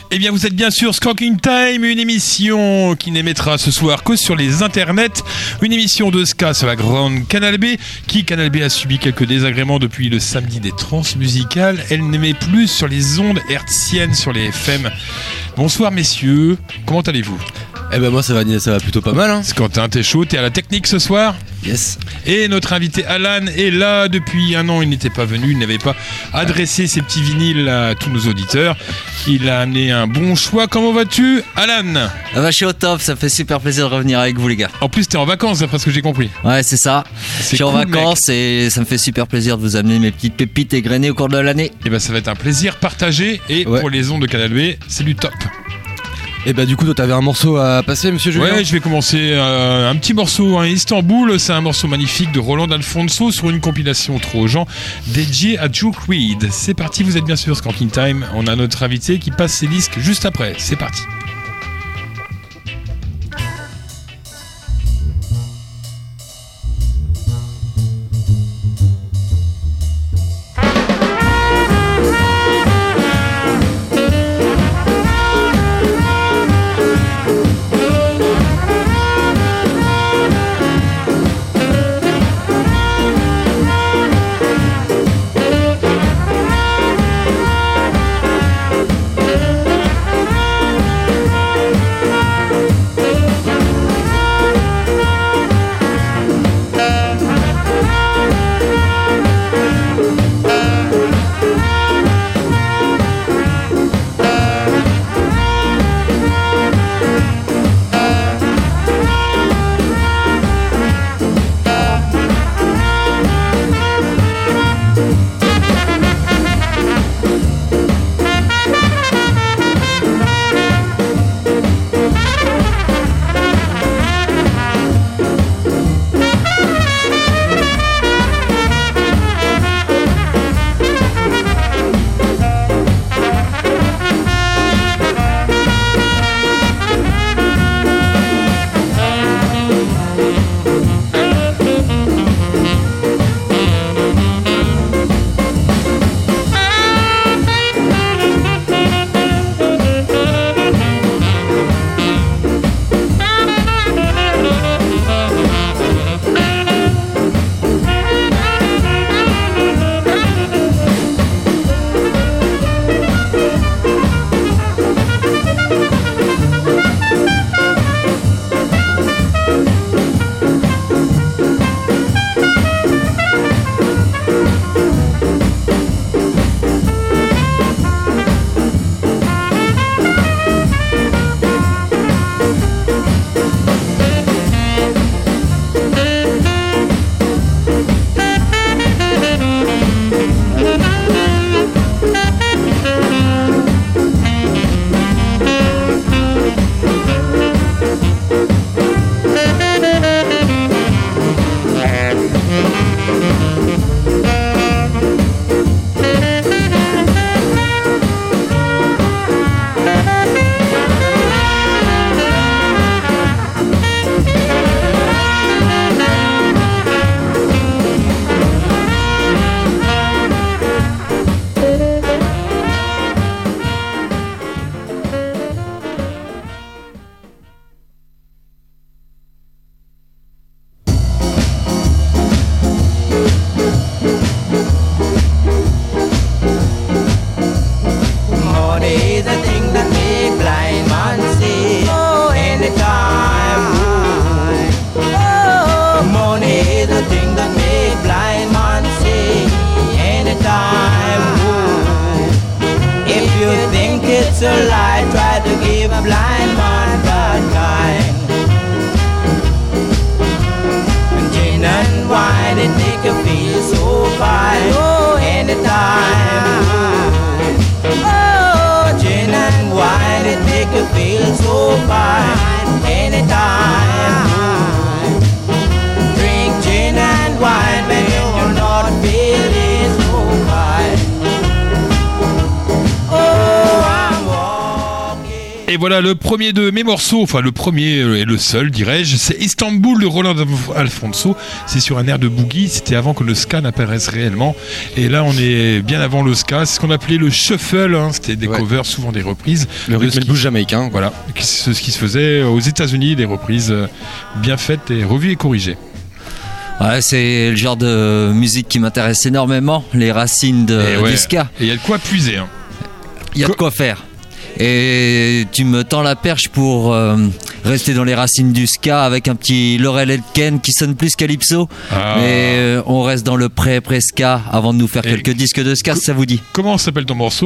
Eh bien, vous êtes bien sûr Skanking Time, une émission qui n'émettra ce soir que sur les internets, une émission de ska sur la grande Canal B, qui Canal B a subi quelques désagréments depuis le samedi des transmusicales. Elle n'émet plus sur les ondes hertziennes, sur les FM. Bonsoir messieurs, comment allez-vous ? Eh ben moi ça va plutôt pas mal hein. Quentin, t'es chaud, t'es à la technique ce soir ? Yes. Et notre invité Alan est là depuis un an, il n'était pas venu, il n'avait pas adressé ses petits vinyles à tous nos auditeurs. Il a amené un bon choix. Comment vas-tu, Alan ? Ah bah, je suis au top, ça fait super plaisir de revenir avec vous les gars. En plus t'es en vacances d'après ce que j'ai compris. Ouais c'est ça, je suis cool, en vacances et ça me fait super plaisir de vous amener mes petites pépites égrenées au cours de l'année. Et ben ça va être un plaisir partagé et pour les ondes de Canal B, c'est du top. Et bah du coup toi t'avais un morceau à passer monsieur Julien ? Ouais, je vais commencer un petit morceau, Istanbul, c'est un morceau magnifique de Roland Alfonso sur une compilation Trop gens dédiée à Duke Reed. C'est parti, vous êtes bien sûr Skanking Time, on a notre invité qui passe ses disques juste après, c'est parti. Et voilà le premier de mes morceaux, enfin le premier et le seul dirais-je, c'est Istanbul de Roland Alfonso. C'est sur un air de boogie, c'était avant que le ska n'apparaisse réellement. Et là on est bien avant le ska, c'est ce qu'on appelait le shuffle, hein. C'était des covers, souvent des reprises. Le rythme et le blues jamaïcain. Voilà, ce qui se faisait aux États-Unis, des reprises bien faites et revues et corrigées. Ouais, c'est le genre de musique qui m'intéresse énormément, les racines du ska. Et il y a de quoi puiser. Hein. Il y a de quoi faire. Et tu me tends la perche pour rester dans les racines du ska avec un petit Laurel Aitken qui sonne plus calypso. Mais on reste dans le pré-ska avant de nous faire quelques disques de ska, si ça vous dit. Comment s'appelle ton morceau ?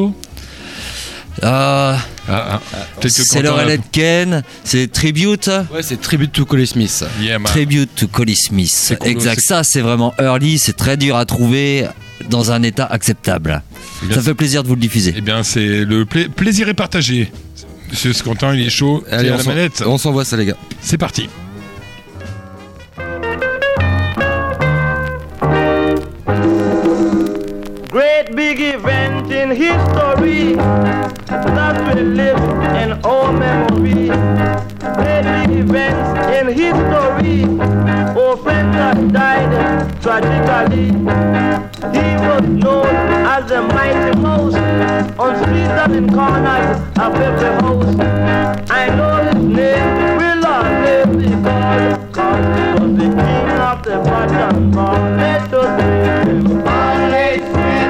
C'est Laurel Aitken, c'est Tribute. Ouais, c'est Tribute to Collie Smith. Yeah, Tribute to Collie Smith. Cool, exact, ça c'est vraiment early, c'est très dur à trouver dans un état acceptable. Ça fait plaisir de vous le diffuser. Eh bien, c'est le plaisir est partagé. Monsieur Scantin, il est chaud. Allez, la manette. On s'envoie ça, les gars. C'est parti. Great big event in history that will live in our memory. Great big events in history. Our friend that died tragically. He was known as the mighty mouse on streets and in corners of every house. I know his name will always be called he was the king of the cotton ball. Let us praise him. Always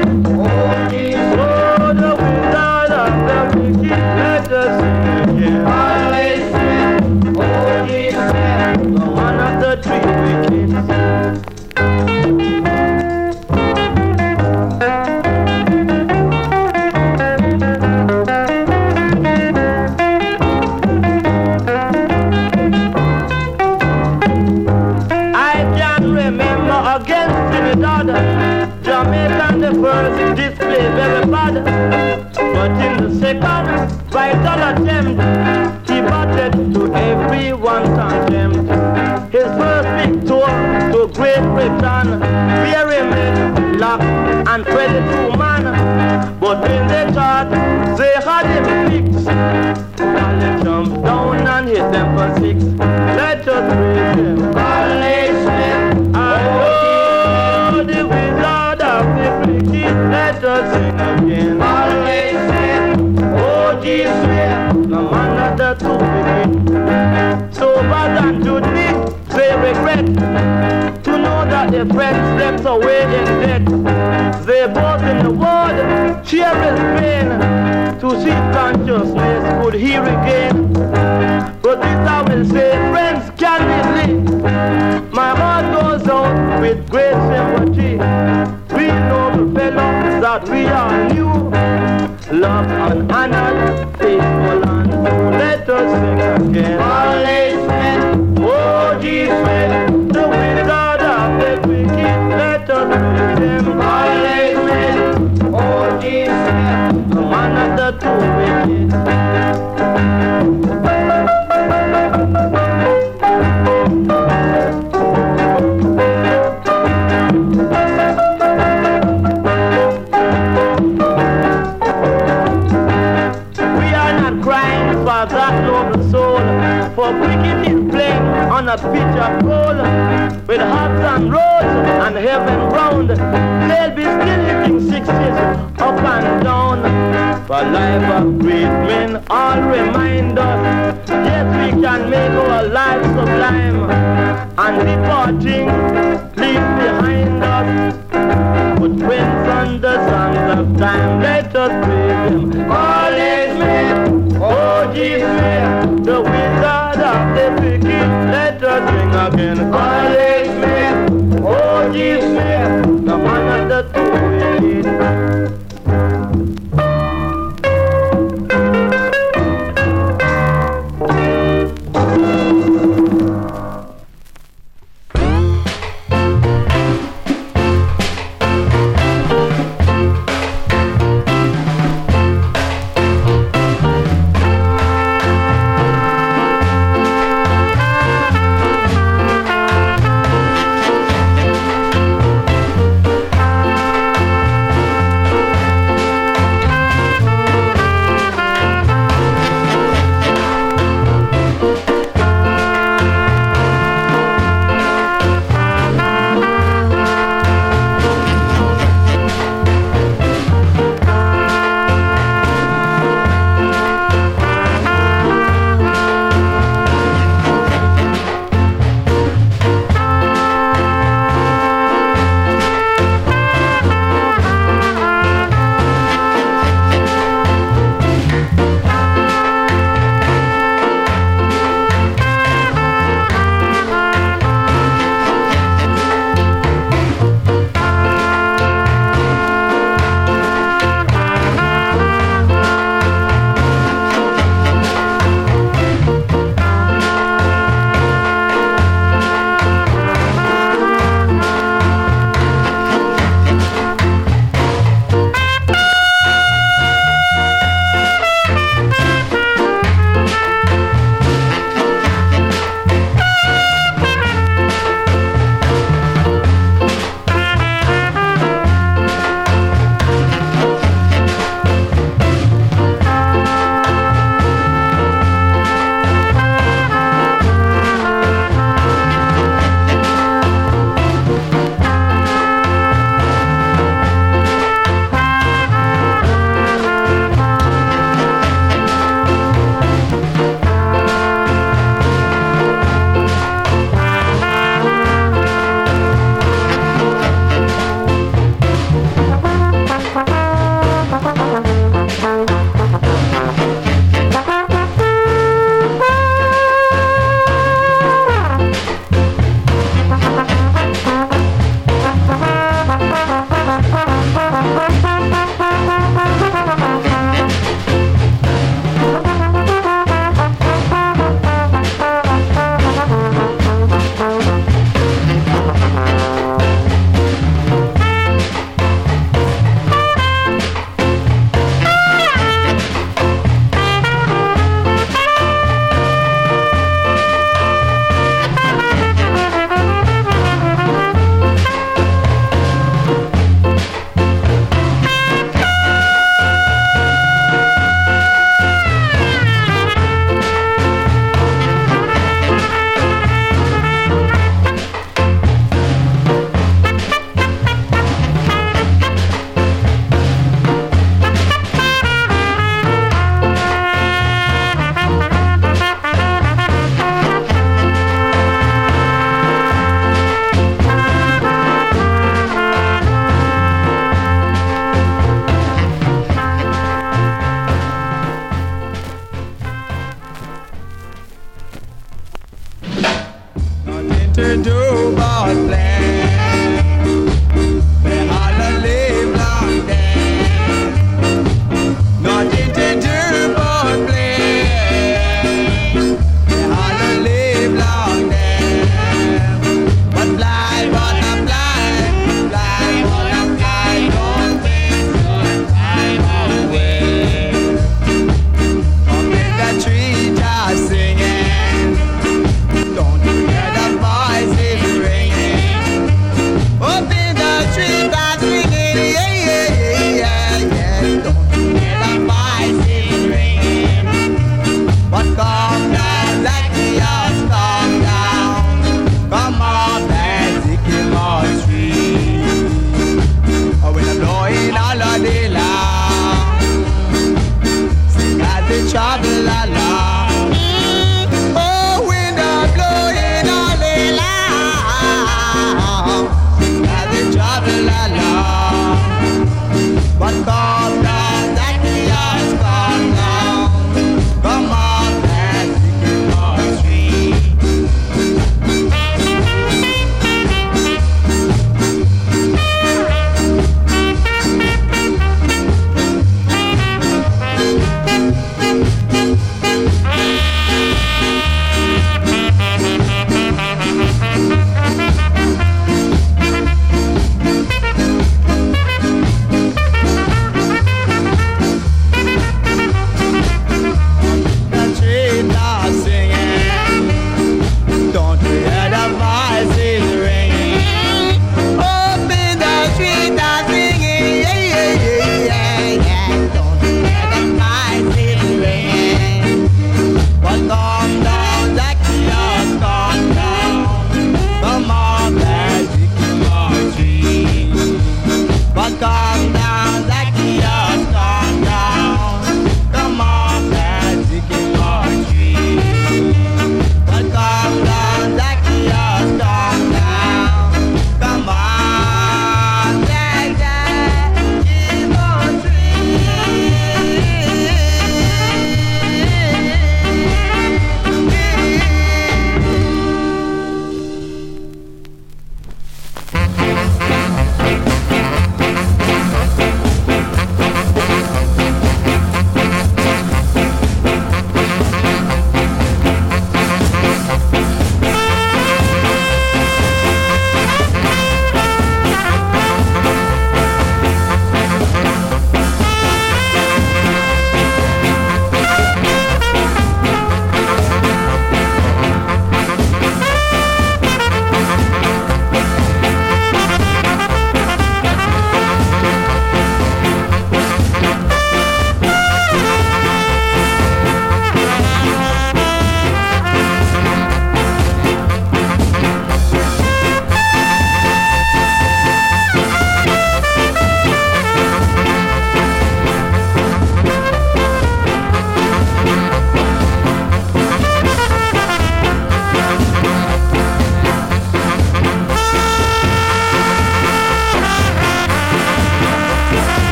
oh, the wizard of the wicked, let us sing again. Always oh, yes, the one of the three wickeds. Jamaican the first display very bad, but in the second vital attempt he batted to everyone's contempt. His first big tour to Great Britain, very men, Lock and Freddie Truman, but in the chart they had him fixed. And they jumped down and hit them for 6. Let us praise him. Barley Smith, the wizard of the wicked, let us sing again. Barley Smith, oh G. Smith, the man of the two wicked. So bad and Judy, they regret to know that their friends slept away in debt. They both in the world share his pain, to see consciousness could he regain. But this I will say, friends can believe, my heart goes out with great sympathy. We noble fellows that we are new, love and honor, faithful and true. Let us sing again. Barley Smith, oh G. Smith, the wizard of the wicked, let us praise him. Barley Smith, oh G. Smith, the man of the two wicked. That noble soul, for cricket is playing on a pitch of gold, with hearts and roads and heaven round. They'll be still hitting sixes up and down. For life of great men all remind us, yes we can make our lives sublime, and departing leave behind us footprints on the sands of time. Let us praise him. All is men. Oh, Jesus, the wizard of the wicked, let us sing again. College Smith, oh, Jesus, the man of the two wicked.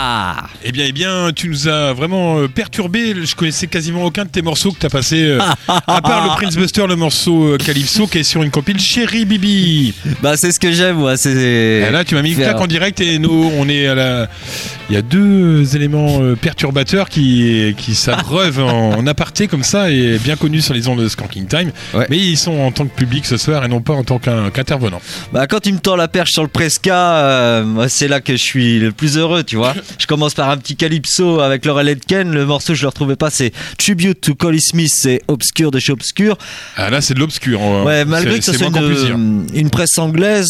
Ah. Eh bien, tu nous as vraiment perturbé. Je connaissais quasiment aucun de tes morceaux que t'as passé, à part le Prince Buster, le morceau Calypso qui est sur une compile Chéri Bibi. Bah c'est ce que j'aime moi. C'est. Et là, tu m'as mis une claque en direct et on est à la. Il y a deux éléments perturbateurs qui s'abreuvent en aparté comme ça et bien connus sur les ondes de Skanking Time. Ouais. Mais ils sont en tant que public ce soir et non pas en tant qu'intervenant. Bah quand tu me tends la perche sur le Presca, c'est là que je suis le plus heureux, tu vois. Je commence par un petit Calypso avec Laurel Aitken. Le morceau je le retrouvais pas, c'est Tribute to Collie Smith, c'est Obscur de chez Obscur. Ah là c'est de l'obscur. Ouais, malgré que ça soit une presse anglaise,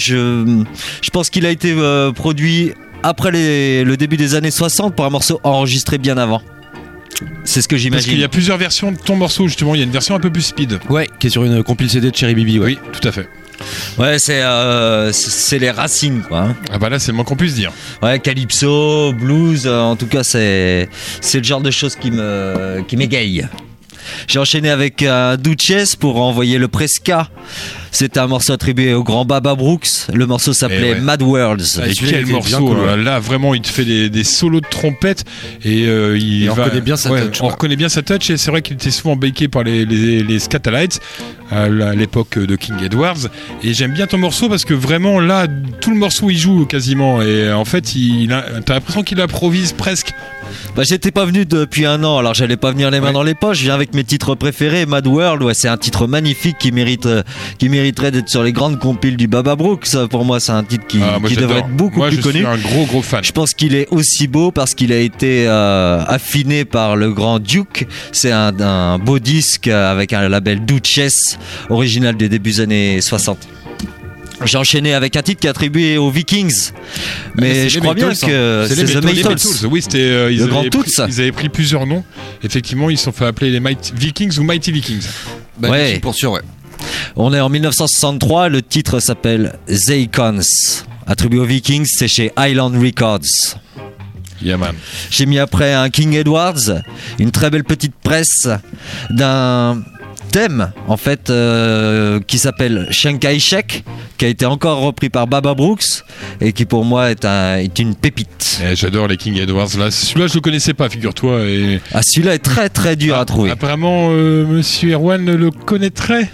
je pense qu'il a été produit après le début des années 60 pour un morceau enregistré bien avant. C'est ce que j'imagine. Parce qu'il y a plusieurs versions de ton morceau, justement. Il y a une version un peu plus speed. Ouais, qui est sur une compile CD de Chéri Bibi. Ouais. Oui, tout à fait. Ouais, c'est les racines, quoi. Hein. Ah bah là, c'est le moins qu'on puisse dire. Ouais, Calypso, blues, en tout cas, c'est le genre de choses qui m'égaye. J'ai enchaîné avec Duchess pour envoyer le Presca. C'était un morceau attribué au grand Baba Brooks. Le morceau s'appelait Mad Worlds. Et quel morceau cool, là vraiment il te fait des solos de trompette et on reconnaît bien sa touch. On reconnaît bien sa touch et c'est vrai qu'il était souvent baké par les Scatalites à l'époque de King Edwards. Et j'aime bien ton morceau parce que vraiment là tout le morceau il joue quasiment et en fait t'as l'impression qu'il improvise presque. Bah j'étais pas venu depuis un an, alors j'allais pas venir les mains dans les poches. Je viens avec mes titres préférés. Mad World, ouais, c'est un titre magnifique qui mériterait d'être sur les grandes compiles du Baba Brooks. Pour moi, c'est un titre qui devrait être beaucoup plus connu. Moi, je suis un gros fan. Je pense qu'il est aussi beau parce qu'il a été affiné par le grand Duke. C'est un beau disque avec un label Duchess, original des débuts années 60. J'ai enchaîné avec un titre qui est attribué aux Vikings, mais je crois bien que c'est The Maytals. Oui, c'était ils avaient pris plusieurs noms. Effectivement, ils se sont fait appeler les Mighty Vikings ou Mighty Vikings. Bah, ouais. Pour sûr, ouais. On est en 1963. Le titre s'appelle The Icons, attribué aux Vikings. C'est chez Island Records. Yeah, man. J'ai mis après un King Edwards, une très belle petite presse d'un thème en fait qui s'appelle Chiang Kai-shek, qui a été encore repris par Baba Brooks et qui pour moi est une pépite. J'adore les King Edwards là. Celui-là je le connaissais pas, figure-toi. Et... Ah, celui-là est très très dur à trouver. Apparemment Monsieur Erwan le connaîtrait.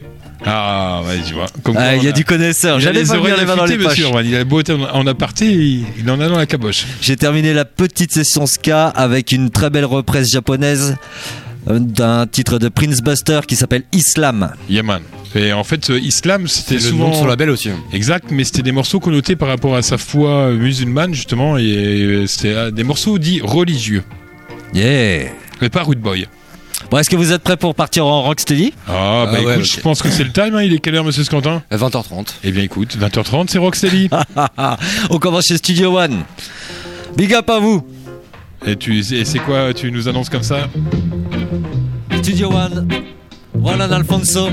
Ah ouais, tu vois. Il y a du connaisseur. J'allais pas venir les mains dans les poches. Erwan. Il a beau être en aparté, il en a dans la caboche. J'ai terminé la petite session ska avec une très belle reprise japonaise d'un titre de Prince Buster qui s'appelle Islam. Yeah man. Et en fait, Islam, c'était souvent... le nom de son label aussi. Exact, mais c'était des morceaux connotés par rapport à sa foi musulmane, justement, et c'était des morceaux dits religieux. Yeah. Mais pas Rude Boy. Bon, est-ce que vous êtes prêts pour partir en Rocksteady ? Écoute, je pense que c'est le time, hein. Il est quelle heure, monsieur Scantin ? 20h30. Eh bien, écoute, 20h30, c'est Rocksteady. On commence chez Studio One. Big up à vous. Et c'est quoi, tu nous annonces comme ça ? Studio One, Roland Alfonso.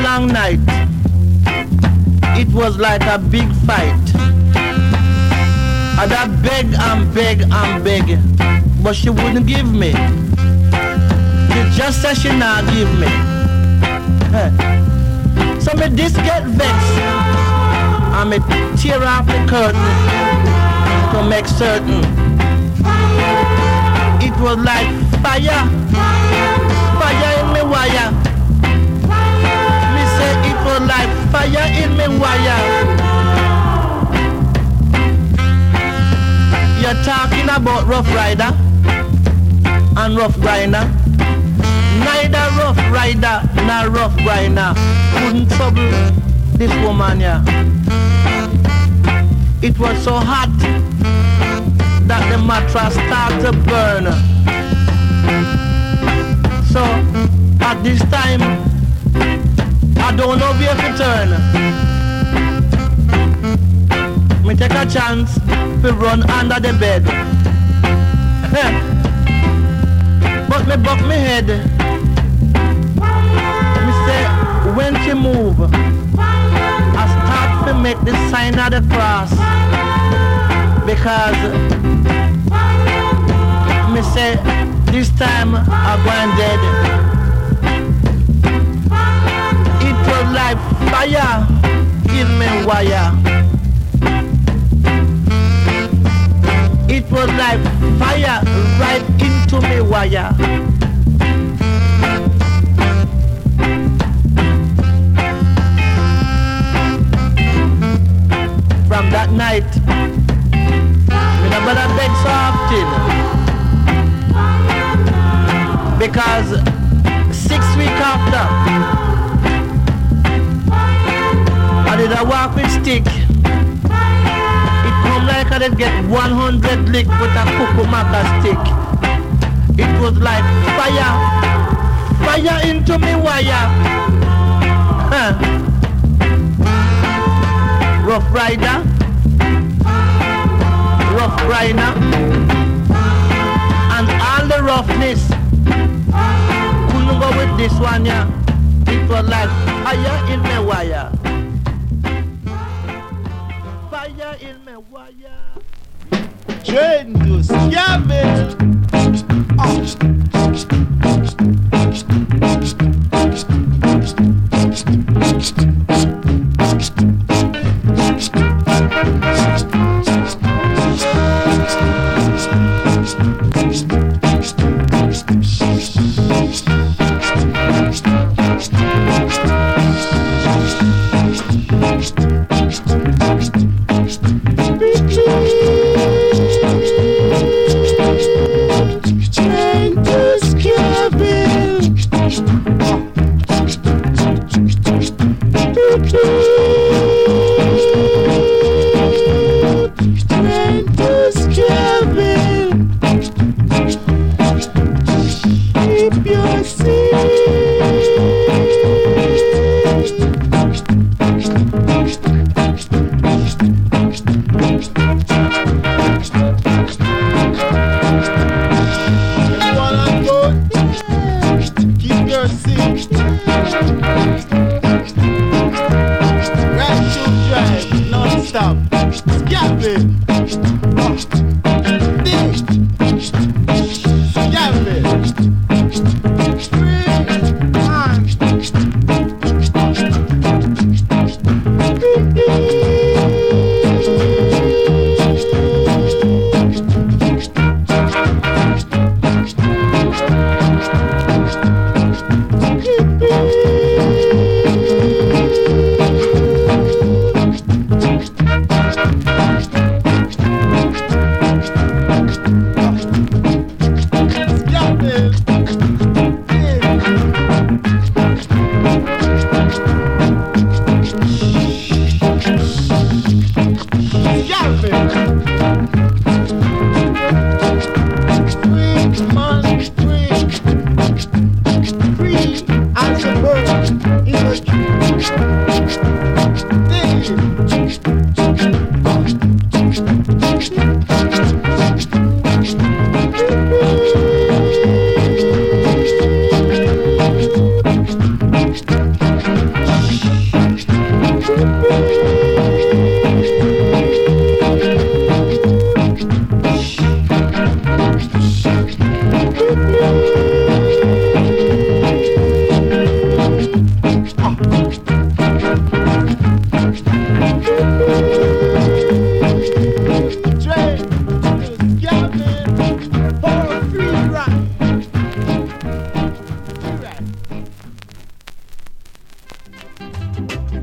long night. It was like a big fight. And I beg and beg and beg, but she wouldn't give me. She just said she not give me. So me this get vexed, and me tear off the curtain to make certain. It was like fire, fire in me wire. Me say it was like fire in me wire. You're talking about Rough Rider and Rough Grinder. Neither Rough Rider nor Rough Grinder couldn't trouble this woman here. It was so hot that the mattress started to burn. So at this time, I don't know where to turn. Me take a chance to run under the bed. But me buck me head. Me say, when she move, I start to make the sign of the cross. Because me say, this time I'm going dead. It was like fire in me wire. It was like fire right into me wire. From that night, me no better beg so often, because 6 weeks after, I did a walk with stick. Like I did get 100 lick with a cucumaka stick. It was like fire, fire into me wire. Rough Rider, Rough Grinder, and all the roughness couldn't go with this one, yeah. It was like fire in me wire. Fire in me wire. Train to scavenge. Train to scavenge.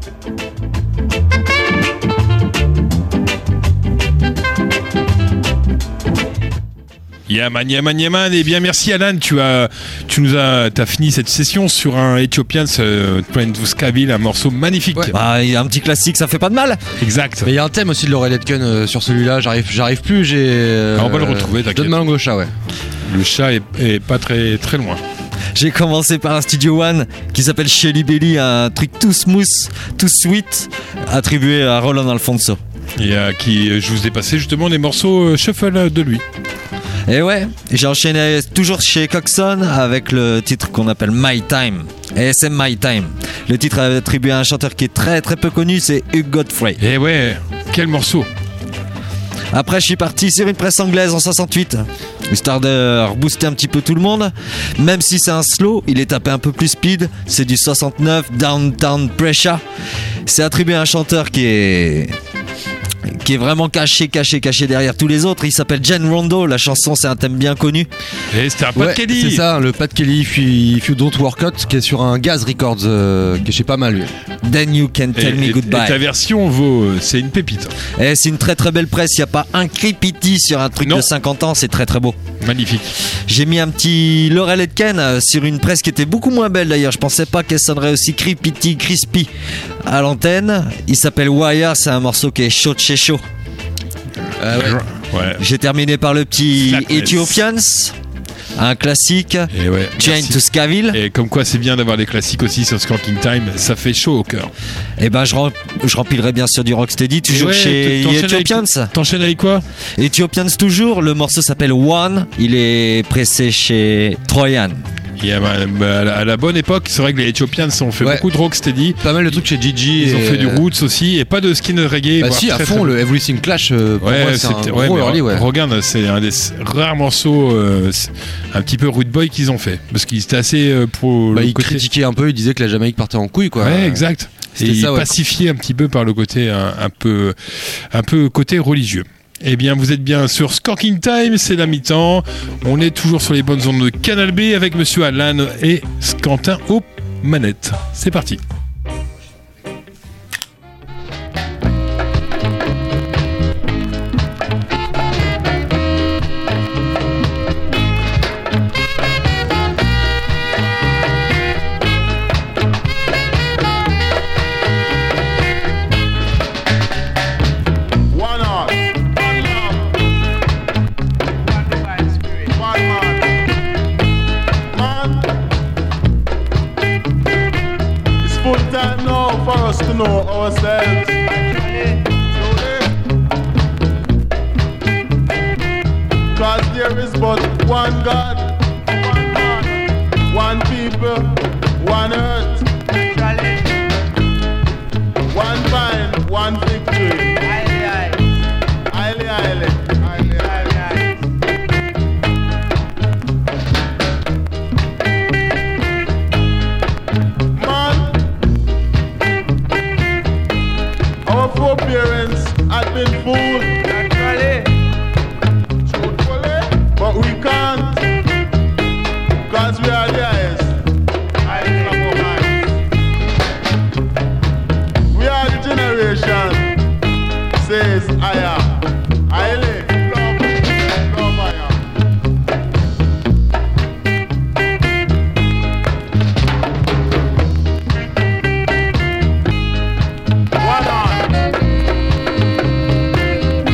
Yaman. Eh bien, merci Alan. T'as fini cette session sur un Ethiopians Train to Skaville, un morceau magnifique. Ouais. Il y a un petit classique, ça fait pas de mal. Exact. Mais il y a un thème aussi de Laurel Aitken sur celui-là. J'arrive plus. On va le retrouver. T'inquiète. Donne ma langue au chat, ouais. Le chat est pas très très loin. J'ai commencé par un Studio One qui s'appelle Shelly Belly, un truc tout smooth, tout sweet, attribué à Roland Alfonso. Et je vous ai passé justement des morceaux shuffle de lui. Et ouais, j'ai enchaîné toujours chez Coxon avec le titre qu'on appelle My Time. ASM My Time. Le titre est attribué à un chanteur qui est très très peu connu, c'est Hugh Godfrey. Et ouais, quel morceau. Après, je suis parti sur une presse anglaise en 68, histoire de rebooster un petit peu tout le monde. Même si c'est un slow, il est tapé un peu plus speed. C'est du 69, Downtown Pressure. C'est attribué à un chanteur qui est vraiment caché derrière tous les autres. Il s'appelle Jen Rondo. La chanson, c'est un thème bien connu. Et c'était un Pat Kelly. C'est ça, le Pat Kelly, If You Don't Work Out, qui est sur un Gaz Records, qui est chez pas mal lui. Then You Can Tell Me Goodbye. Et ta version c'est une pépite. Et c'est une très très belle presse. Il n'y a pas un crépiti sur un truc de 50 ans. C'est très très beau. Magnifique. J'ai mis un petit Laurel Aitken sur une presse qui était beaucoup moins belle d'ailleurs. Je pensais pas qu'elle sonnerait aussi crispy à l'antenne. Il s'appelle Wire. C'est un morceau qui est chaud de chez chaud. Ouais. J'ai terminé par le petit Flatness. Ethiopians, un classique. Et ouais, Train to Skaville. Et comme quoi c'est bien d'avoir des classiques aussi sur Skanking Time, ça fait chaud au cœur. Et ben je rempilerai bien sûr du Rocksteady, toujours chez Ethiopians. T'enchaînes avec quoi? Ethiopians toujours, le morceau s'appelle One, il est pressé chez Troyan. Et à la bonne époque, c'est vrai que les Ethiopians ont fait beaucoup de Rocksteady. Pas mal de trucs chez Gigi. Ils ont fait du Roots aussi, et pas de skinhead reggae. Bah si, à fond, le Everything Clash, pour moi, c'est un gros early, ouais. Regarde, c'est un des rares morceaux un petit peu rude boy qu'ils ont fait. Parce qu'ils étaient assez pro. Ils critiquaient un peu, ils disaient que la Jamaïque partait en couille, quoi. Ouais, exact. Et ils pacifiaient un petit peu par le côté un peu côté religieux. Eh bien, vous êtes bien sur Skanking Time, c'est la mi-temps. On est toujours sur les bonnes ondes de Canal B avec Monsieur Alan et Quentin aux manettes. C'est parti. To know ourselves. Cause there is but one God, one man, one people, one earth, one vine, one victory. Aye, aye. Parents had been fooled, but we can't, cause we are the highest. We are the generation, says I am. I live, love I am. One on.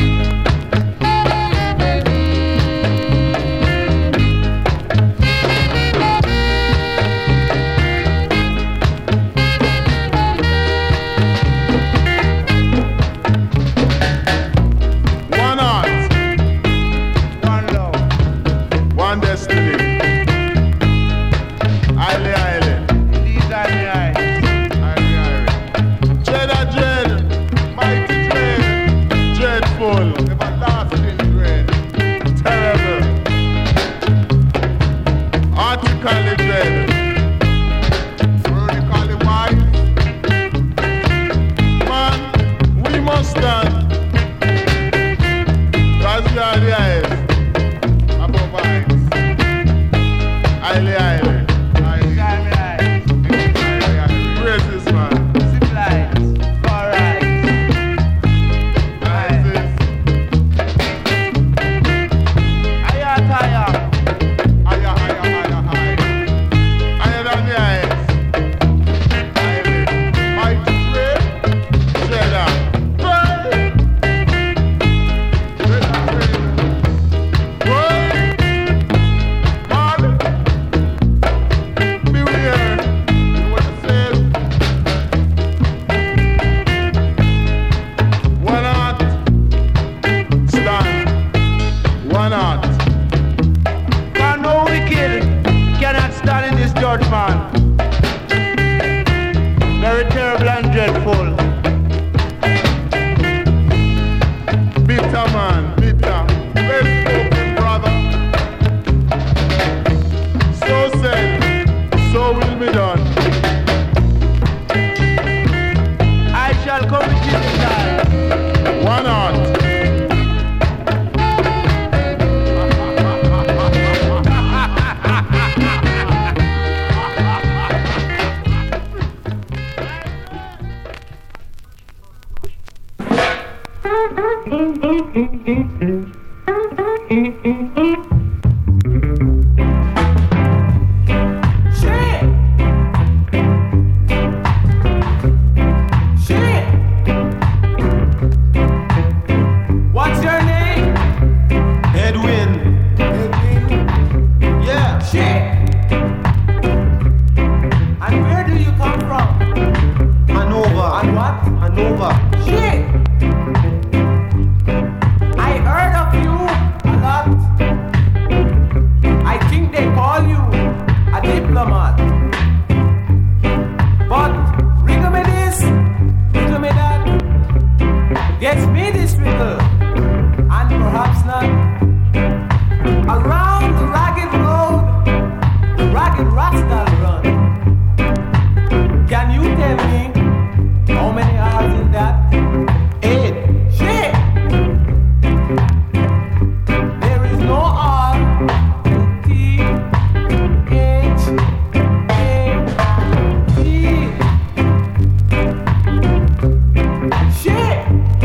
What's your name? Edwin. Yeah. Shit. And where do you come from? Hanover. And what? Hanover. Shit. I heard of you a lot. I think they call you a diplomat. But riddle me this, riddle me that. Gets me this riddle, and perhaps not. Around the ragged road, the ragged rascal run. Can you tell me how many hours in that? 8. Shit! There is no R, T, H, A, T. Shit!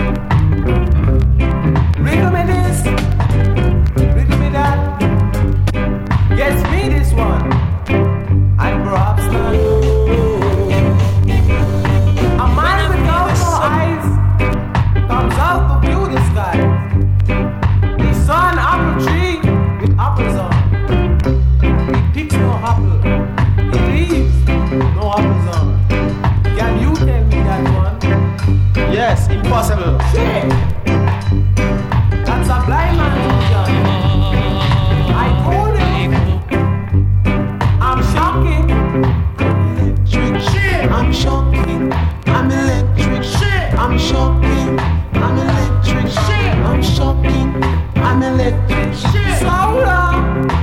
Riddle me this, riddle me that. Guess me this one, and perhaps not. A man without no eyes comes out to view the sky. He saw an apple tree with apples on. He picks no apple. He leaves no apples on. Can you tell me that one? Yes, impossible. Shit! That's a blind man vision. I told him I'm shocking. Electric shit. I'm shocking. I'm electric shit. I'm shocking. I'm electric shit. I'm shocking. I'm electric shit. So long.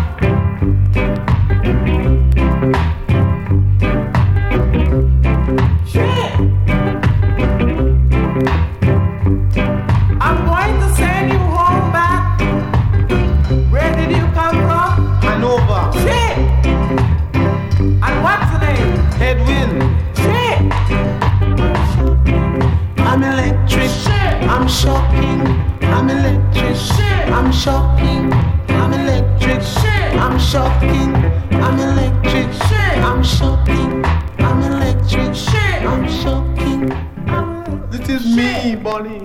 Shit! I'm going to send you home back. Where did you come from? Hanover. Shit! And what's the name? Edwin. Shit! I'm electric shit. I'm shocking. I'm electric shit. I'm shocking. I'm electric shit. I'm shocking. I'm electric shit. I'm shocking. I'm electric shit. I'm shocking. This is me, Bonnie.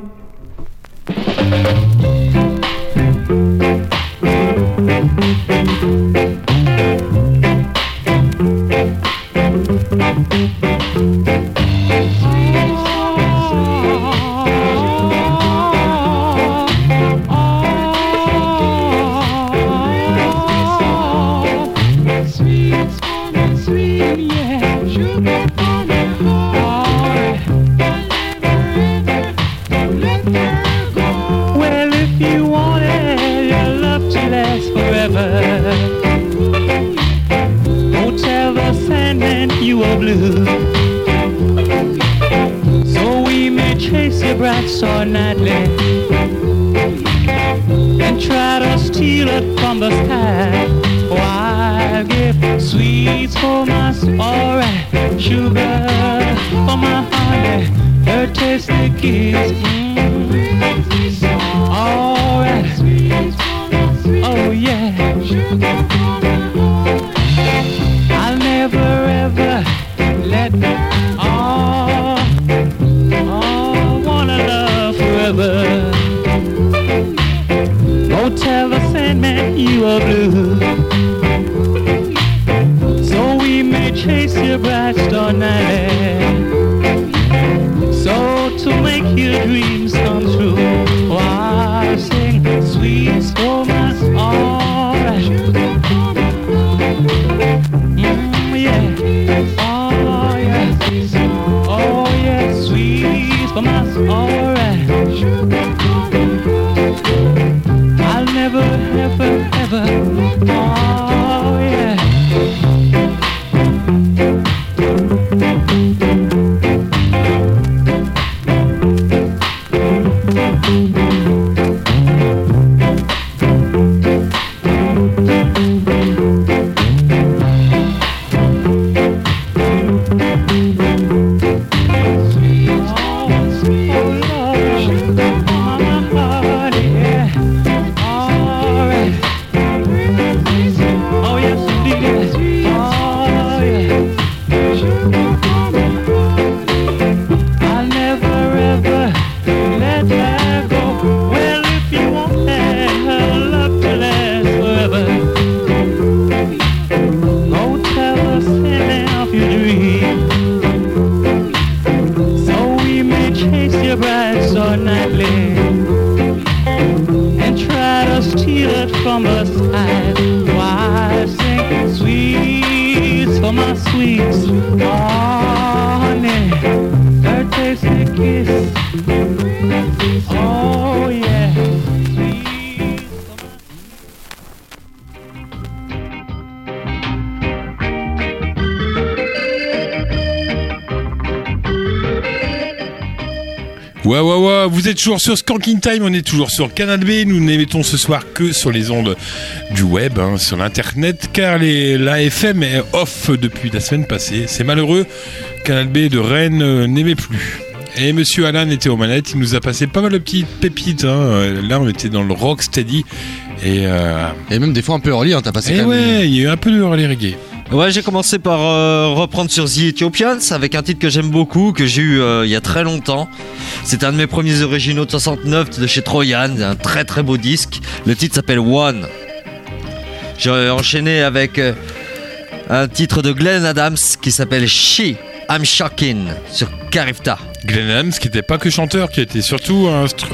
Well, if you wanted your love to last forever, don't tell the Sandman you are blue. So we may chase your bright star nightly and try to steal it from the sky. Oh, I'll give sweets for my alright, sugar for my honey, her tasty kiss. Alright, oh yeah. I'll never ever let wanna love forever. Don't tell the Sandman you are blue. So we may chase your bright star night. So to make your dreams come true, oh, I'll sing sweet romance, alright. Yeah, oh yeah, oh yeah, sweet romance, alright. I'll never, ever, ever, oh yeah. Oh, Ouais, vous êtes toujours sur Skanking Time, on est toujours sur Canal B. Nous n'émettons ce soir que sur les ondes du web, sur l'internet, car l'AFM est off depuis la semaine passée. C'est malheureux, Canal B de Rennes n'aimait plus. Et Monsieur Alan était aux manettes, il nous a passé pas mal de petites pépites. Là, on était dans le rocksteady. Et même des fois un peu early, t'as passé quand même. Ouais, il y a eu un peu de early reggae. Ouais, j'ai commencé par reprendre sur The Ethiopians avec un titre que j'aime beaucoup, que j'ai eu il y a très longtemps. C'est un de mes premiers originaux de 69 de chez Troyan, un très très beau disque. Le titre s'appelle One. J'ai enchaîné avec un titre de Glenn Adams qui s'appelle She, I'm Shocking sur Carifta. Glenn Adams qui n'était pas que chanteur, qui était surtout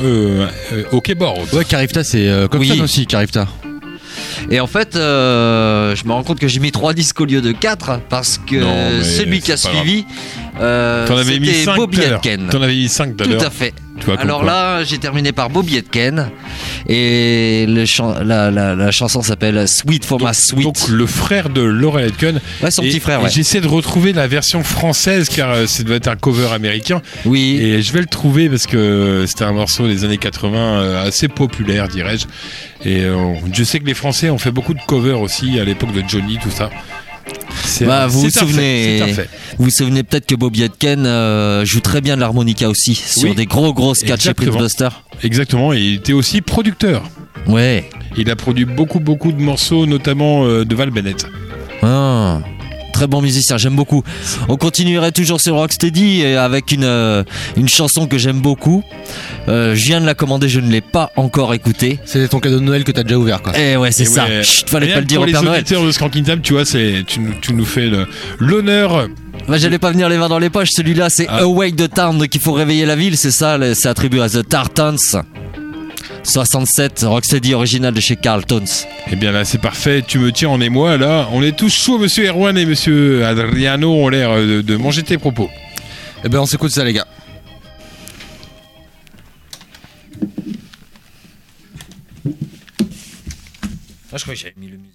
au keyboard. Ouais, Carifta c'est Coxon aussi, Carifta. Et en fait, je me rends compte que j'ai mis 3 disques au lieu de 4 parce que celui qui a suivi, c'était Bobby Etken. T'en avais mis 5 tout à l'heure. Tout à fait. Alors là, j'ai terminé par Bobby Etken et la chanson s'appelle Sweet for My Sweet. Donc le frère de Laurel Etken. Ouais, son petit frère. Ouais. J'essaie de retrouver la version française car ça doit être un cover américain. Oui. Et je vais le trouver parce que c'était un morceau des années 80 assez populaire, dirais-je. Et je sais que les Français ont fait beaucoup de covers aussi à l'époque de Johnny, tout ça. Vous vous souvenez peut-être que Bobby Etken joue très bien de l'harmonica aussi sur des gros sketchs chez Prince Buster. Exactement, et il était aussi producteur. Ouais. Il a produit beaucoup de morceaux, notamment de Val Bennett. Ah, très bon musicien, j'aime beaucoup. On continuerait toujours sur Rocksteady avec une chanson que j'aime beaucoup. Je viens de la commander, je ne l'ai pas encore écoutée. C'était ton cadeau de Noël que t'as déjà ouvert, quoi. Eh ouais, c'est ça. Chut, fallait pas le dire au Père Noël. Pour les auditeurs de Skanking Time, tu vois, tu nous fais l'honneur. J'allais pas venir les mains dans les poches. Celui-là, c'est Awake the Town, qu'il faut réveiller la ville. C'est ça, c'est attribué à The Tartans. 67, Rocksteady original de chez Carltons. Eh bien là, c'est parfait. Tu me tiens en émoi. Là, on est tous chauds. Monsieur Erwan et Monsieur Adriano ont l'air de manger tes propos. Eh ben, on s'écoute ça, les gars. Ah, je crois que j'avais mis le musique.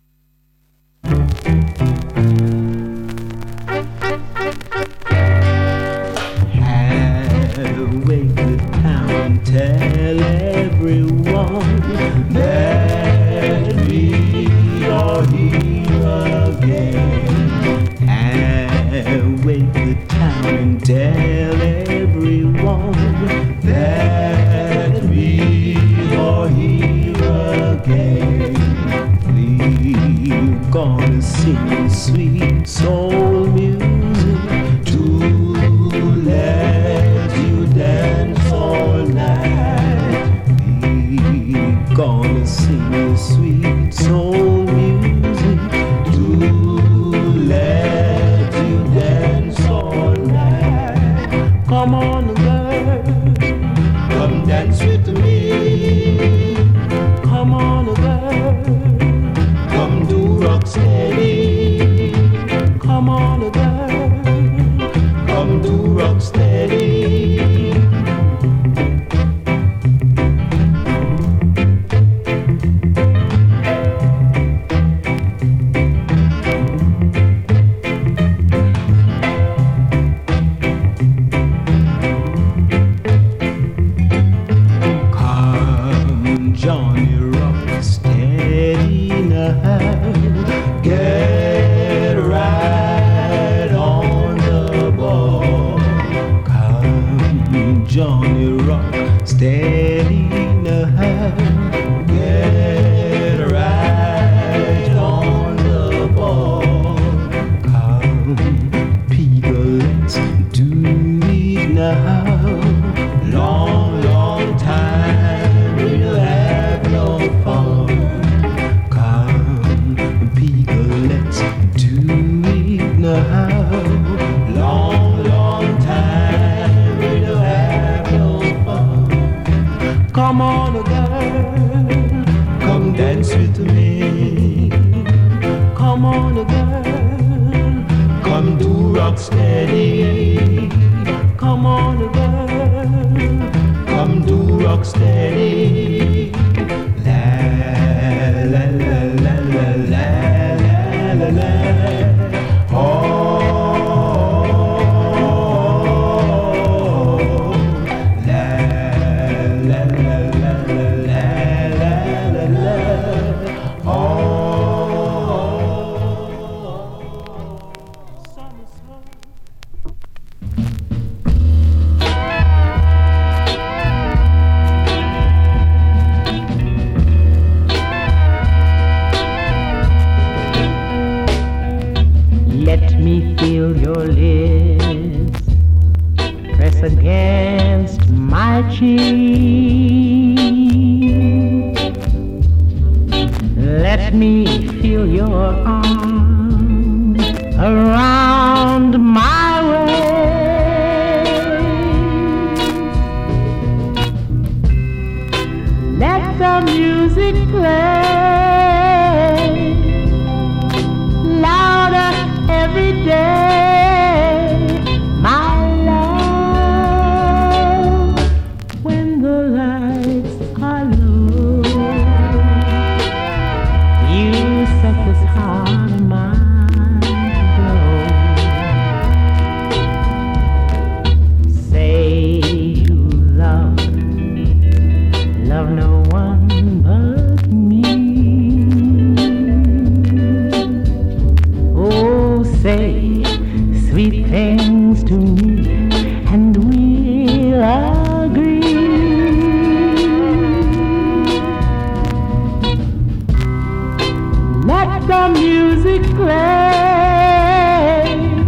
Wake the town, tell everyone that we are here again. And wake the town, tell everyone that we are here again. We're gonna sing sweet soul music to let you dance all night. We're gonna sing sweet soul music to let you dance all night. Come on, girl, come dance with me. Come on, girl, come do rock steady. Come on, girl, come do rock steady. Come, Johnny, rock steady now. Get right on the ball. Come, Johnny, rock steady now. Get right on the ball. Come, Peter, let's do it now. Long time we'll have no fun. Come, Peter, let's do it now. Long time we'll have no fun. Come on, girl, come dance with me. Come on, girl, come do rock steady. Come on, girl, come do rock steady. La la la la la la la la. Oh, press against my cheek. Let me feel your arm around my waist. Let the music play louder every day, my love. When the lights are low, you set this heart of mine aglow. Say you love no one but me. Oh, say sweet things to me, and we'll agree. Let the music play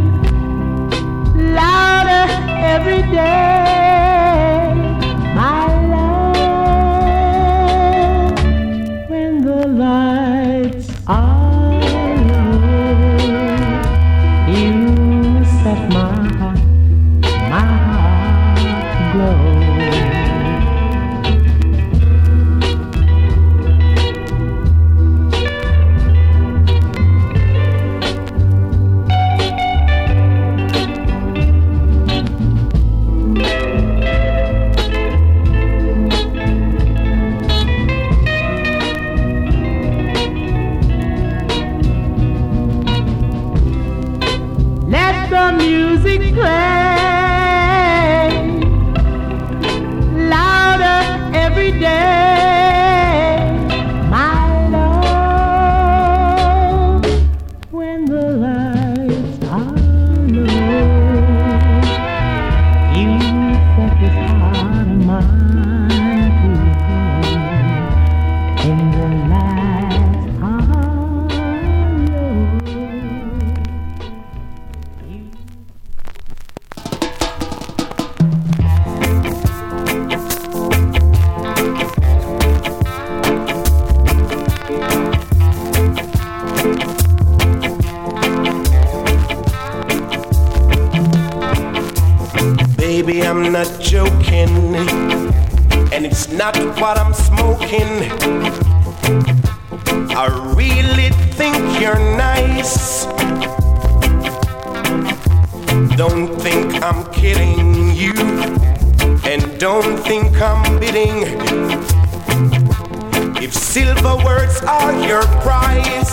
louder every day, my love. When the lights are low, you set my heart glow. Let the music play louder every day, my love. When the lights are low, you set this heart of mine to glow. When the lights are low. Baby, I'm not joking, and it's not what I'm smoking. I really think you're nice. Don't think I'm kidding you, and don't think I'm bidding. If silver words are your price,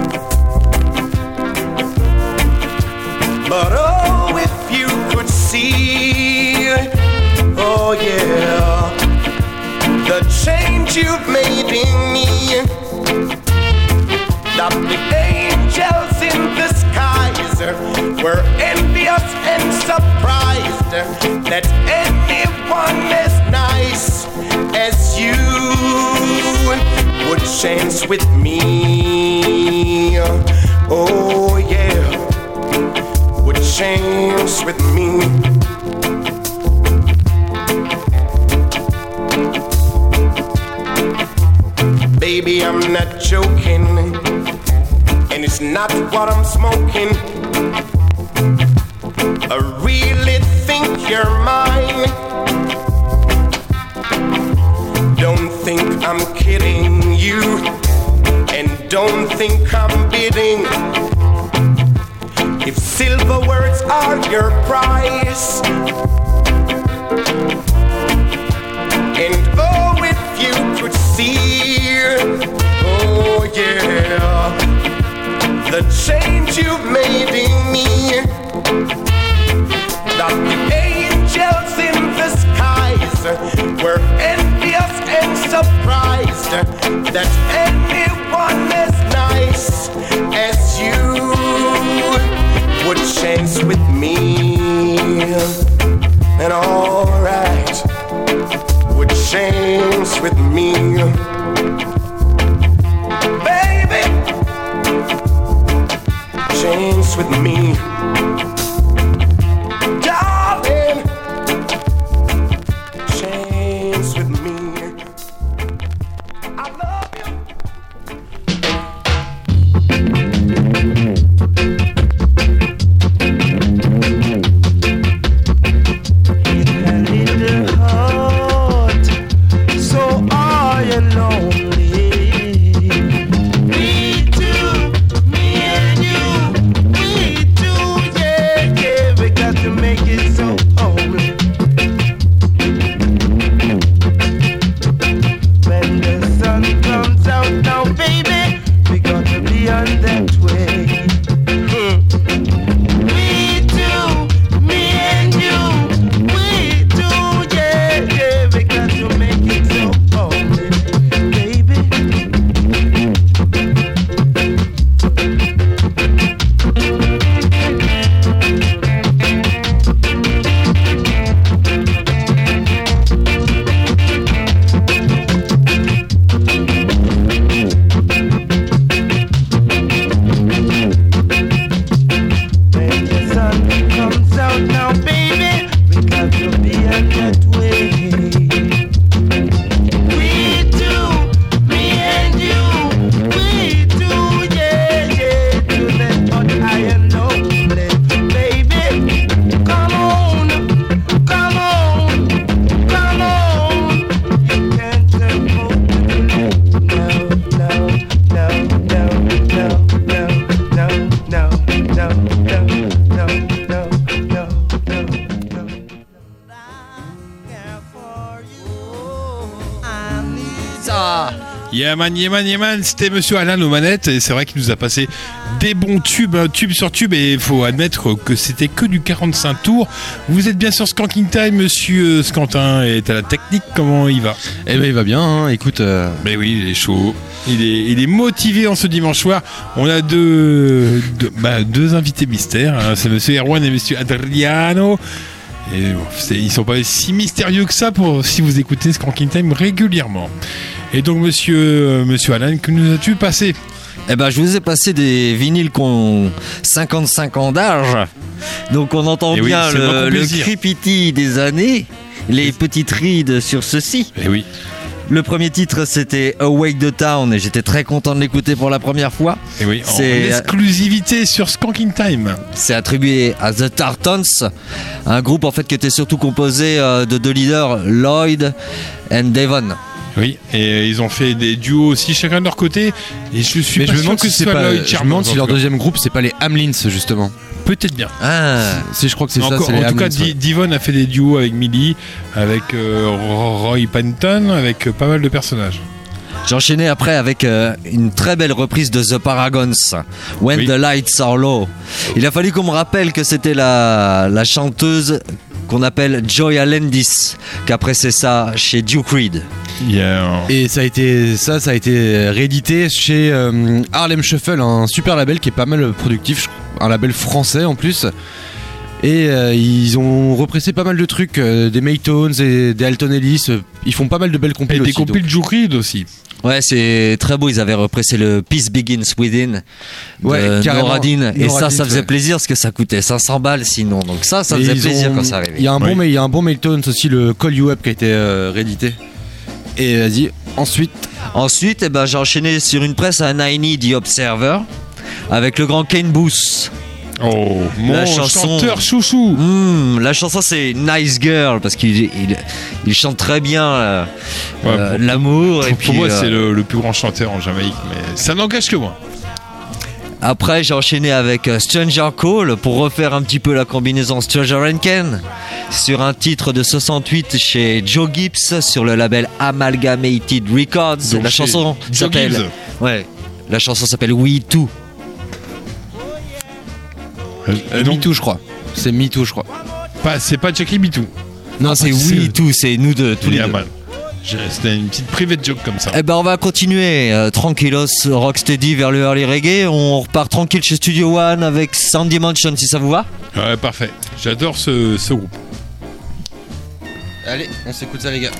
but oh, if you could see, oh yeah, the change you've made in me, that the angels in the skies were envious and surprised that anyone as nice as you would chance with me. Oh yeah, would chance with me. Baby, I'm not joking, and it's not what I'm smoking. I really think you're mine. Don't think I'm kidding you, and don't think I'm bidding. If silver words are your price, and oh, if you could see, oh yeah, the change you've made in me, that the angels in the skies were envious and surprised that anyone as nice as you would chance with me. And alright, would chance with me. Baby, chance with me. Darling, Yaman, c'était Monsieur Alan aux manettes et c'est vrai qu'il nous a passé des bons tubes, tube sur tube, et il faut admettre que c'était que du 45 tours. Vous êtes bien sur Skanking Time, Monsieur Scantin, et à la technique, comment il va? Eh ben il va bien, hein, écoute. Mais oui, il est chaud, il est motivé en ce dimanche soir. On a deux invités mystères, hein. C'est Monsieur Erwan et Monsieur Adriano. Et bon, ils sont pas si mystérieux que ça pour si vous écoutez Skanking Time régulièrement. Et donc Monsieur Alan, que nous as-tu passé? Eh ben, je vous ai passé des vinyles qui ont 55 ans d'âge. Donc on entend bien le crépiti des années, les petites rides sur ceci. Eh oui. Le premier titre, c'était Awake the Town, et j'étais très content de l'écouter pour la première fois. Et oui, en exclusivité sur Skanking Time. C'est attribué à The Tartans, un groupe en fait qui était surtout composé de deux leaders, Lloyd et Devon. Oui, et ils ont fait des duos aussi, chacun de leur côté. Et je suis mais pas sûr que ce soit Lloyd je me demande si leur deuxième groupe, c'est pas les Hamlins, justement. Peut-être bien. Ah, si je crois que c'est ça. C'est les en tout cas, Hamlins, Devon a fait des duos avec Millie, avec Roy Panton, avec pas mal de personnages. J'ai enchaîné après avec une très belle reprise de The Paragons, When the Lights Are Low. Il a fallu qu'on me rappelle que c'était la chanteuse qu'on appelle Joya Landis, qu'après c'est ça chez Duke Reid. Yeah. Et ça a été réédité chez Harlem Shuffle, un super label qui est pas mal productif, un label français en plus. Et ils ont repressé pas mal de trucs, des Maytones et des Alton Ellis. Ils font pas mal de belles compiles aussi. Et des compiles Duke Reid aussi. Ouais, c'est très beau. Ils avaient repressé le Peace Begins Within de Noradine. Et ça faisait plaisir parce que ça coûtait 500 balles sinon. Donc ça faisait plaisir quand ça arrivait. Il y a un bon Maytones aussi, le Call You Up qui a été réédité. Et vas-y, ensuite eh ben, j'ai enchaîné sur une presse à 90 The Observer avec le grand Kane Booth. Oh, mon chanteur chouchou. La chanson c'est Nice Girl parce qu'il chante très bien l'amour. Pour moi c'est le plus grand chanteur en Jamaïque, mais ça n'engage que moi. Après j'ai enchaîné avec Stranger Call pour refaire un petit peu la combinaison Stranger and Ken sur un titre de 68 chez Joe Gibbs sur le label Amalgamated Records. Donc la chanson s'appelle We Too. Me Too, je crois. C'est Me Too, je crois. C'est pas Jackie Me Too. Non, c'est We Too, c'est nous deux, tous les deux. Mal. C'était une petite private joke comme ça. Eh ben on va continuer tranquillos, rocksteady vers le early reggae. On repart tranquille chez Studio One avec Sound Dimension si ça vous va. Ouais, parfait. J'adore ce groupe. Allez, on s'écoute ça les gars.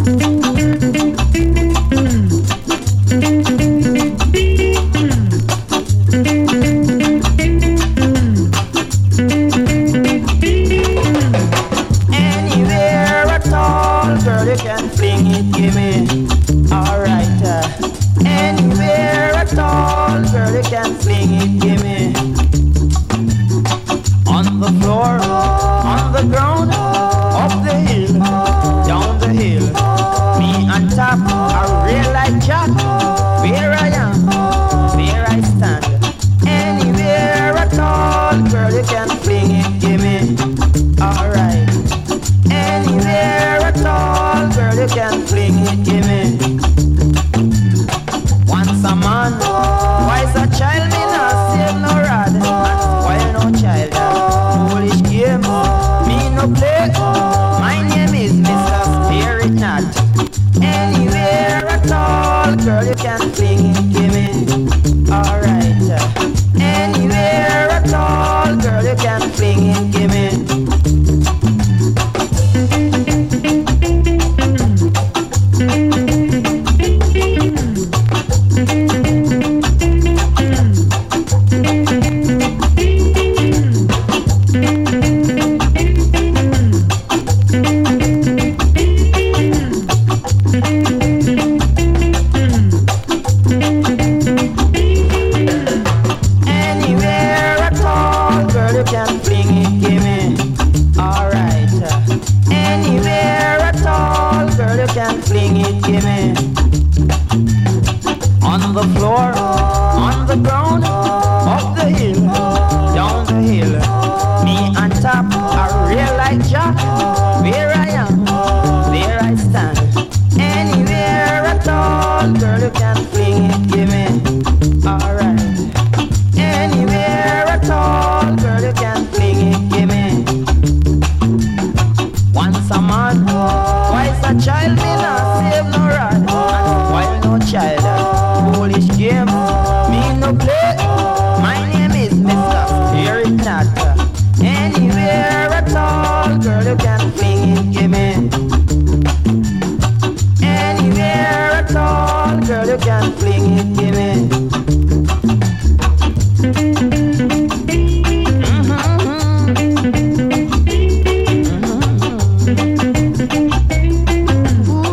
Ooh.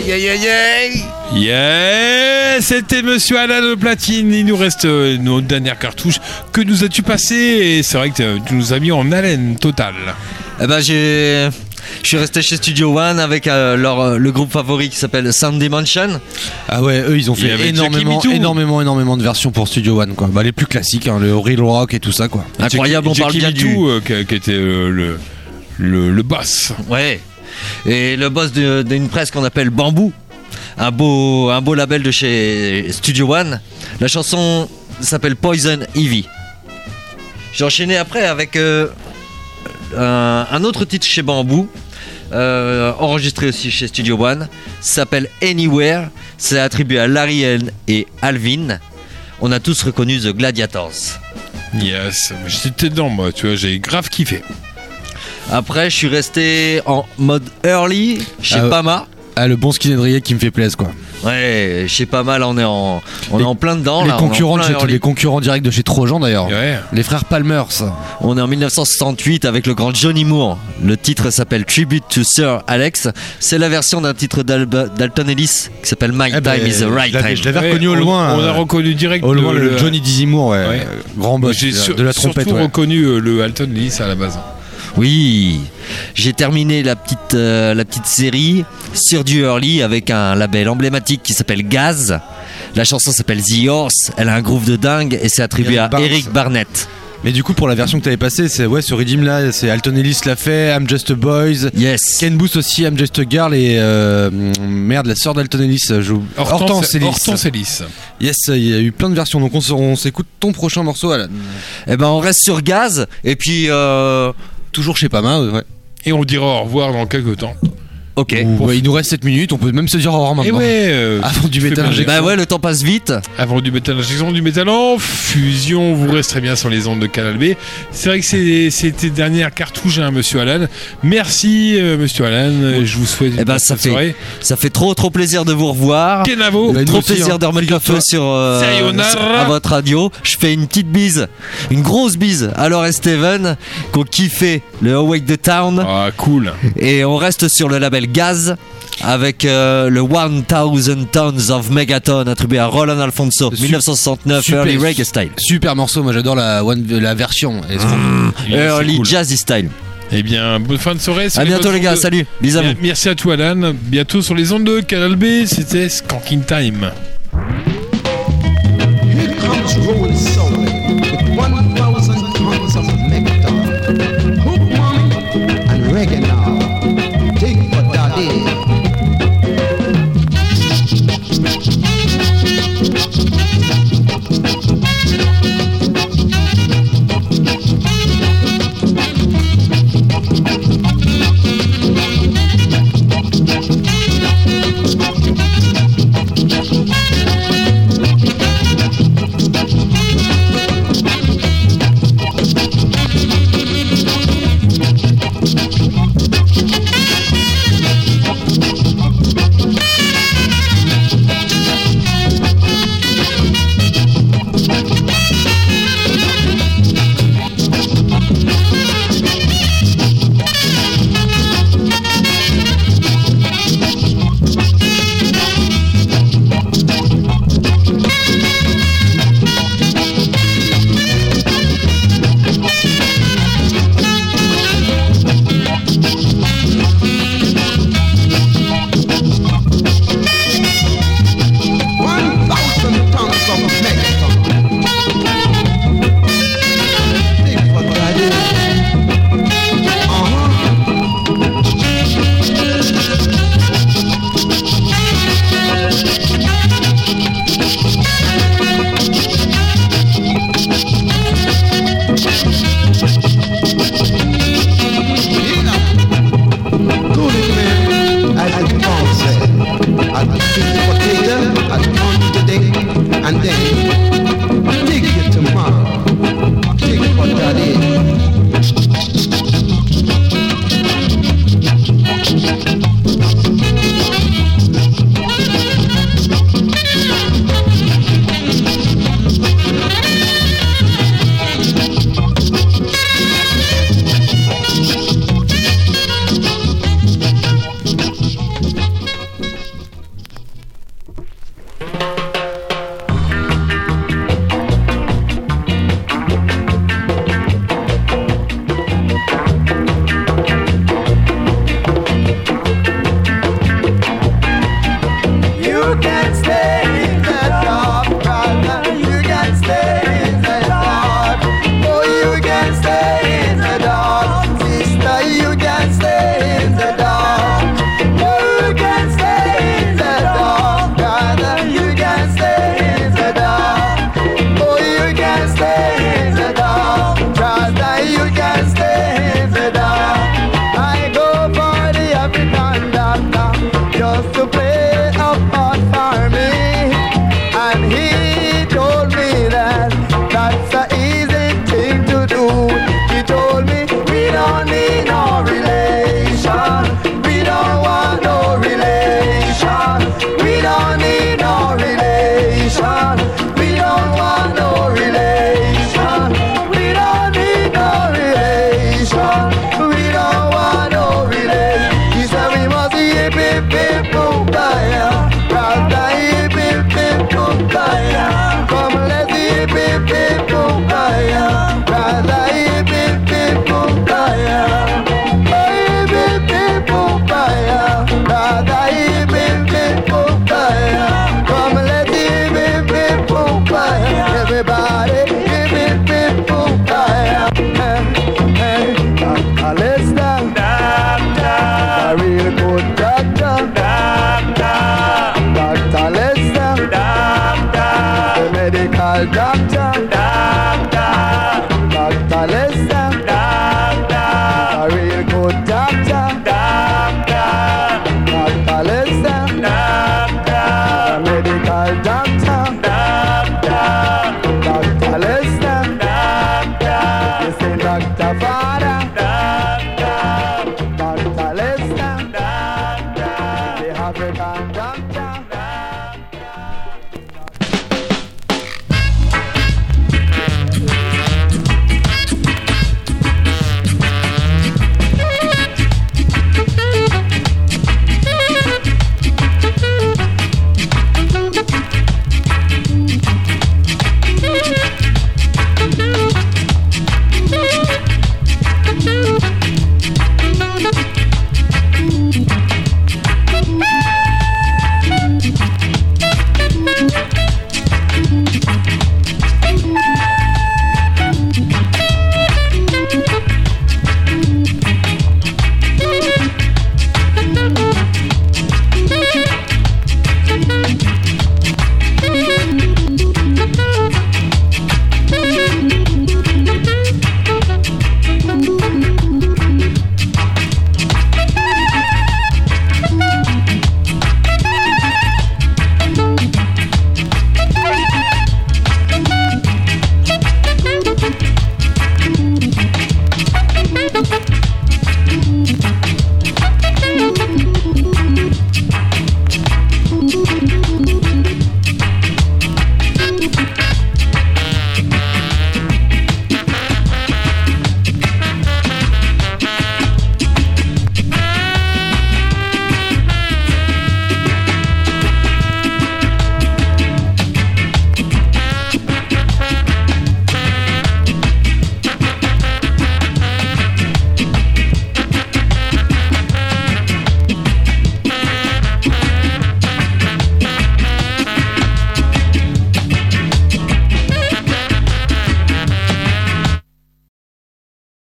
Aïe aïe aïe aïe. Yeah, c'était Monsieur Alan au platine. Il nous reste nos dernières cartouches. Que nous as-tu passé? Et c'est vrai que tu nous as mis en haleine totale. Eh ben je suis resté chez Studio One avec le groupe favori qui s'appelle Sound Dimension. Ah ouais, eux ils ont Il y fait avait énormément de versions pour Studio One quoi. Bah les plus classiques, hein, le Real Rock et tout ça quoi. Incroyable, on parle bien du... qui était le boss. Ouais. Et le boss d'une presse qu'on appelle Bamboo. Un beau label de chez Studio One. La chanson s'appelle Poison Ivy. J'ai enchaîné après avec un autre titre chez Bamboo, enregistré aussi chez Studio One, s'appelle Anywhere. C'est attribué à Larry et Alvin. On a tous reconnu The Gladiators. Yes, j'étais dedans moi, tu vois, j'ai grave kiffé. Après, je suis resté en mode early chez Pama. Ah, le bon Skinhead qui me fait plaisir quoi. Ouais, chez Pama, là on est en plein dedans. Les concurrents directs de chez Trojan d'ailleurs. Ouais. Les frères Palmers. On est en 1968 avec le grand Johnny Moore. Le titre s'appelle Tribute to Sir Alex. C'est la version d'un titre d'Alton Ellis qui s'appelle My Time is the Right Time. Je l'avais reconnu au loin. On a reconnu direct au loin le Johnny Dizzy Moore, ouais. Grand boss j'ai de la trompette. J'ai surtout reconnu le Alton Ellis à la base. Oui, j'ai terminé la petite série sur du early avec un label emblématique qui s'appelle Gaz. La chanson s'appelle The Horse, elle a un groove de dingue et c'est attribué à Eric Barnett. Mais du coup pour la version que tu avais passée, c'est ouais, ce Redeem là, c'est Alton Ellis l'a fait, I'm Just a Boys. Yes. Ken Booth aussi, I'm Just a Girl et merde, la sœur d'Alton Ellis joue Hortense Ellis. Yes, il y a eu plein de versions donc on s'écoute ton prochain morceau Alan. Eh ben on reste sur Gaz et puis toujours chez Pama, ouais. Et on dira au revoir dans quelques temps. Ok. Il nous reste 7 minutes, on peut même se dire au revoir maintenant. Et ouais, avant du métal injection. Bah ouais, le temps passe vite. Avant du métal injection, du métal en fusion, vous resterez bien sur les ondes de Canal B. C'est vrai que c'était dernière cartouche, hein, Monsieur Alan. Merci, Monsieur Alan. Je vous souhaite une bonne soirée. Ça fait trop plaisir de vous revoir. Kenavo. Trop plaisir de remettre le feu à votre radio. Je fais une petite bise, une grosse bise à Laure et Steven qui ont kiffé le Awake the Town. Ah, cool. Et on reste sur le label Gaz avec le 1000 Tons of Megaton attribué à Roland Alfonso 1969 Early Reggae Style. Super morceau, moi j'adore la version Early cool. Jazzy Style. Eh bien, bonne fin de soirée. À bientôt les gars, salut, bisous. Merci à toi Alan. Bientôt sur les ondes de Canal B, c'était Skanking Time. Here comes rolling slowly with 1000 tons of megaton, hoop money and reggae.